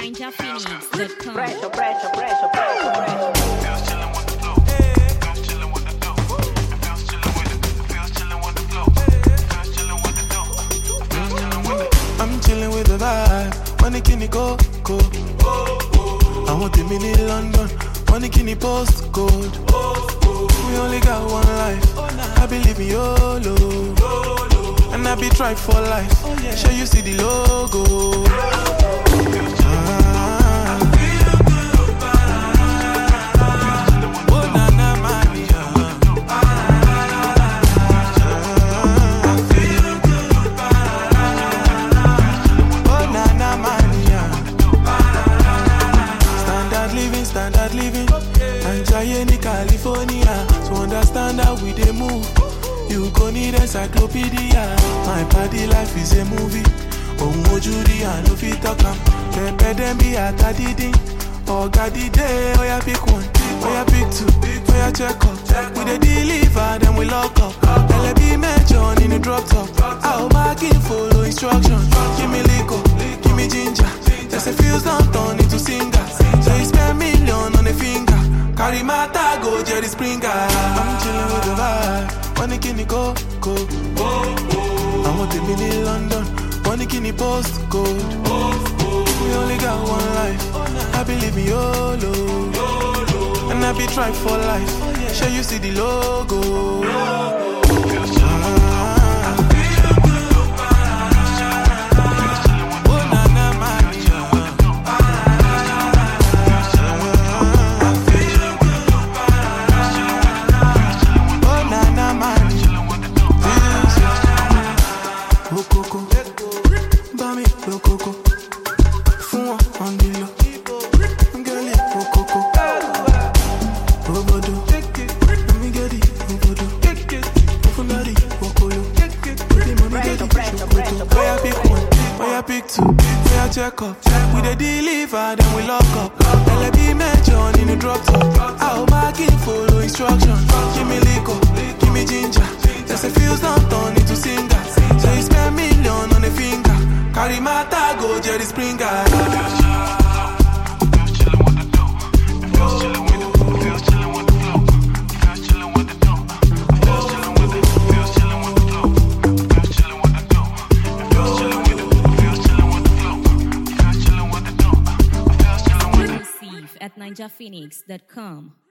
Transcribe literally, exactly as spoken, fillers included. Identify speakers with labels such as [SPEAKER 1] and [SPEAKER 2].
[SPEAKER 1] ninja phoenix dot com.
[SPEAKER 2] Preso, preso, preso, preso, preso.
[SPEAKER 3] Feels chillin' with the flow. Feels chillin' with the dope. Feels chillin' with the feels chillin' with the flow. Feels chillin' with the dope. Feels chillin' with the
[SPEAKER 4] I'm chillin' with the vibe. Money can you go, go. I want the mini London. Money can you post code. We only got one life. I believe in YOLO. And I be tried for life. Sure you see the logo. Standard living, and giant in California. To understand how we dey move, you gon' need encyclopedia. My body life is a movie. Oh, Mojuri, I no fit talk am. Pepe dem be at a didin. Oga di day, oh yeah pick one, oh yeah pick two, oh yeah check up. We dey deliver, then we lock up. L B mention in the drop top. I'll mark in follow instruction. Give me liquor, give me ginger. Just a feels don't turn into singer. So you spend million on a finger. Carry my tag, go Jerry Springer. I'm chillin' with the vibe. Money can you go, go. I want the mini London. Money can you post code. We only got one life. I believe in YOLO. And I be tried for life. Sure you see the logo. Check up. We dey deliver, then we lock up. L B mention in the drop top. I'll mark in follow instruction. Give me liquor, give me ginger. Just a feels don't turn into singer. So you spend million on a finger. Carry my tag, go Jerry Springer.
[SPEAKER 1] At ninja phoenix dot com.